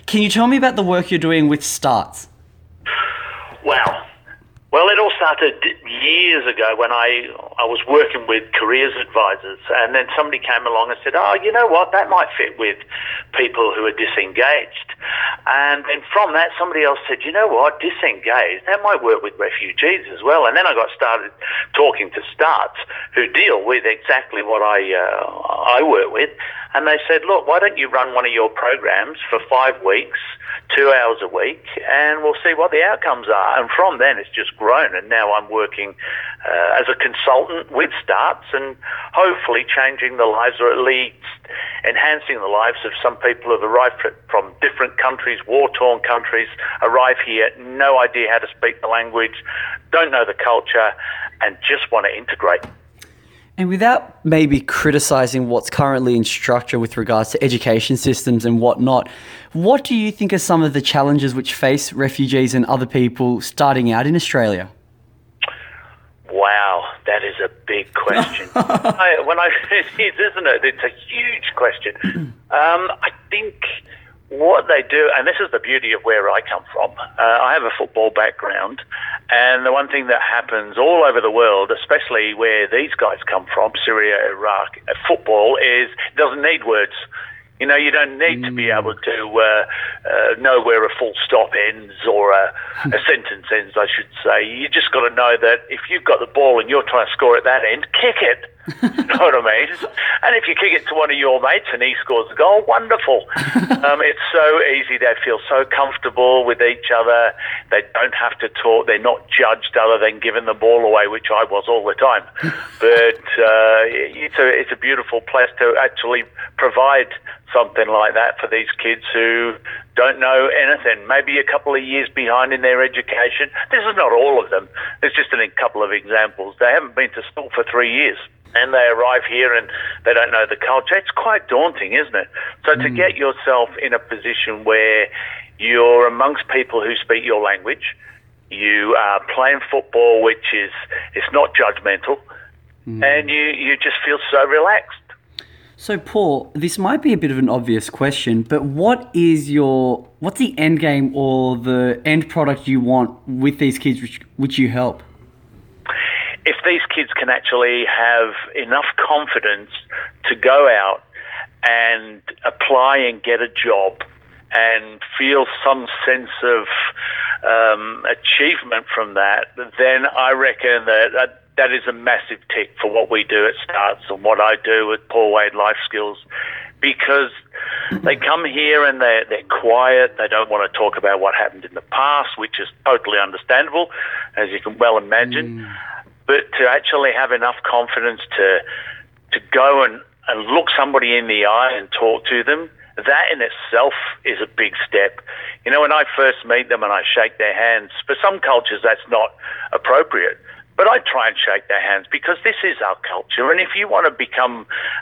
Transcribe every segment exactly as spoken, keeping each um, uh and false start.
Can you tell me about the work you're doing with Starts? Wow. Well, it all started years ago when I I was working with careers advisors, and then somebody came along and said, oh, you know what, that might fit with people who are disengaged. And then from that, somebody else said, you know what, disengaged, that might work with refugees as well. And then I got started talking to Starts, who deal with exactly what I uh, I work with. And they said, look, why don't you run one of your programs for five weeks, two hours a week, and we'll see what the outcomes are. And from then, it's just grown. And now I'm working uh, as a consultant with Starts and hopefully changing the lives, or at least enhancing the lives of some people who've arrived from different countries, war-torn countries, arrive here, no idea how to speak the language, don't know the culture, and just want to integrate. And without maybe criticising what's currently in structure with regards to education systems and whatnot, what do you think are some of the challenges which face refugees and other people starting out in Australia? Wow, that is a big question. I, when I, it is, isn't it? It's a huge question. Um, I think what they do, and this is the beauty of where I come from, uh, I have a football background, and the one thing that happens all over the world, especially where these guys come from, Syria, Iraq, uh, football is, it doesn't need words. You know, you don't need to be able to uh, uh, know where a full stop ends or a, a sentence ends, I should say. You just got to know that if you've got the ball and you're trying to score at that end, kick it. You know what I mean? And if you kick it to one of your mates and he scores a goal, wonderful. Um, it's so easy. They feel so comfortable with each other. They don't have to talk. They're not judged other than giving the ball away, which I was all the time. But uh, it's a it's a beautiful place to actually provide something like that for these kids who don't know anything, maybe a couple of years behind in their education. This is not all of them. It's just a couple of examples. They haven't been to school for three years. And they arrive here and they don't know the culture. It's quite daunting, isn't it? So mm. to get yourself in a position where you're amongst people who speak your language, you are playing football, which is it's not judgmental, mm. and you, you just feel so relaxed. So, Paul, this might be a bit of an obvious question, but what is your what's the end game or the end product you want with these kids which, which you help? If these kids can actually have enough confidence to go out and apply and get a job and feel some sense of um, achievement from that, then I reckon that, that that is a massive tick for what we do at Starts and what I do with Paul Wade Life Skills, because they come here and they're, they're quiet. They don't want to talk about what happened in the past, which is totally understandable, as you can well imagine. Mm. But to actually have enough confidence to to go and, and look somebody in the eye and talk to them, that in itself is a big step. You know, when I first meet them and I shake their hands, for some cultures that's not appropriate. But I try and shake their hands because this is our culture. And if you want to become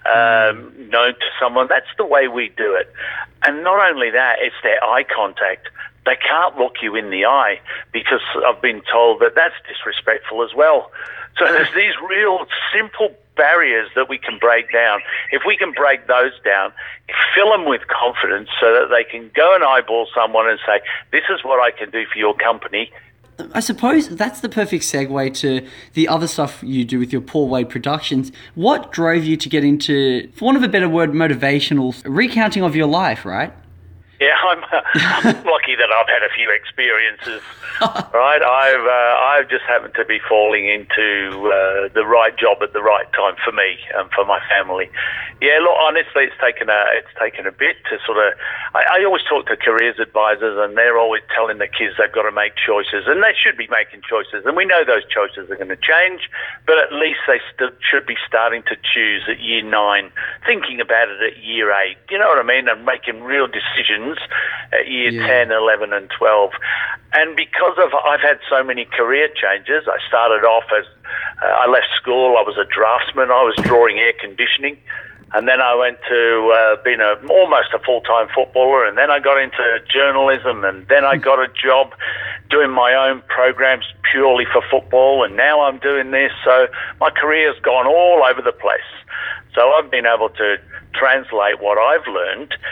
um, known to someone, that's the way we do it. And not only that, it's their eye contact. They can't look you in the eye because I've been told that that's disrespectful as well. So there's these real simple barriers that we can break down. If we can break those down, fill them with confidence so that they can go and eyeball someone and say, this is what I can do for your company. I suppose that's the perfect segue to the other stuff you do with your Paul Wade Productions. What drove you to get into, for want of a better word, motivational recounting of your life, right? Yeah, I'm, I'm lucky that I've had a few experiences, right? I've uh, I've just happened to be falling into uh, the right job at the right time for me and for my family. Yeah, look, honestly, it's taken a it's taken a bit to sort of. I, I always talk to careers advisors, and they're always telling the kids they've got to make choices, and they should be making choices. And we know those choices are going to change, but at least they st- should be starting to choose at year nine, thinking about it at year eight. You know what I mean? And making real decisions at year yeah. ten, eleven and twelve. And because of I've had so many career changes, I started off as, uh, I left school, I was a draftsman, I was drawing air conditioning, and then I went to uh, being a, almost a full-time footballer, and then I got into journalism, and then I got a job doing my own programs purely for football, and now I'm doing this, so my career's gone all over the place. So I've been able to translate what I've learned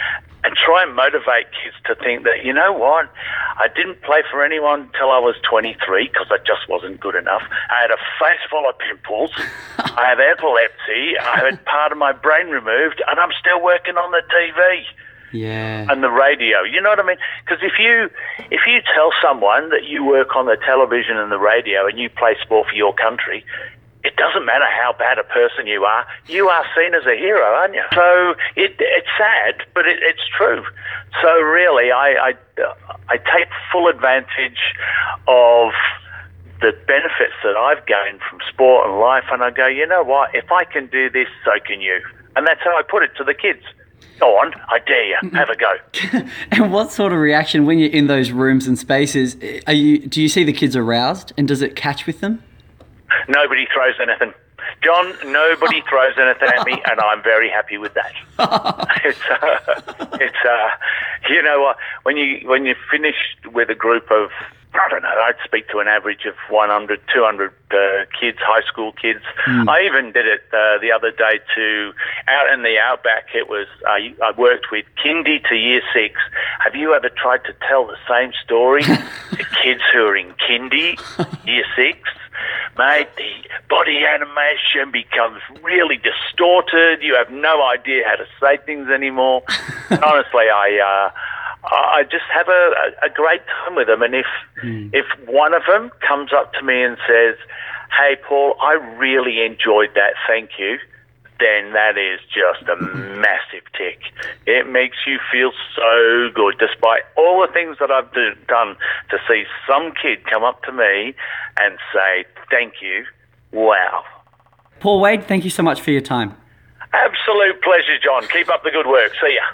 and try and motivate kids to think that, you know what, I didn't play for anyone until I was twenty-three because I just wasn't good enough. I had a face full of pimples. I have epilepsy. I had part of my brain removed, and I'm still working on the T V. Yeah. And the radio. You know what I mean? Because if you if you tell someone that you work on the television and the radio and you play sport for your country, it doesn't matter how bad a person you are, you are seen as a hero, aren't you? So it, it's sad, but it, it's true. So really, I, I, I take full advantage of the benefits that I've gained from sport and life, and I go, you know what, if I can do this, so can you. And that's how I put it to the kids. Go on, I dare you, have a go. And what sort of reaction when you're in those rooms and spaces, are you? Do you see the kids aroused, and does it catch with them? Nobody throws anything. John, nobody throws anything at me, and I'm very happy with that. it's, uh, it's, uh, you know what, when you, when you're finished with a group of, I don't know, I'd speak to an average of one hundred, two hundred uh, kids, high school kids. Mm. I even did it uh, the other day to, out in the outback, it was, uh, I worked with kindy to year six. Have you ever tried to tell the same story to kids who are in kindy, year six? Mate, the body animation becomes really distorted. You have no idea how to say things anymore. Honestly, I uh, I just have a, a great time with them. And if mm. if one of them comes up to me and says, "Hey, Paul, I really enjoyed that. Thank you," then that is just a massive tick. It makes you feel so good, despite all the things that I've do, done, to see some kid come up to me and say, thank you. Wow. Paul Wade, thank you so much for your time. Absolute pleasure, John. Keep up the good work. See ya.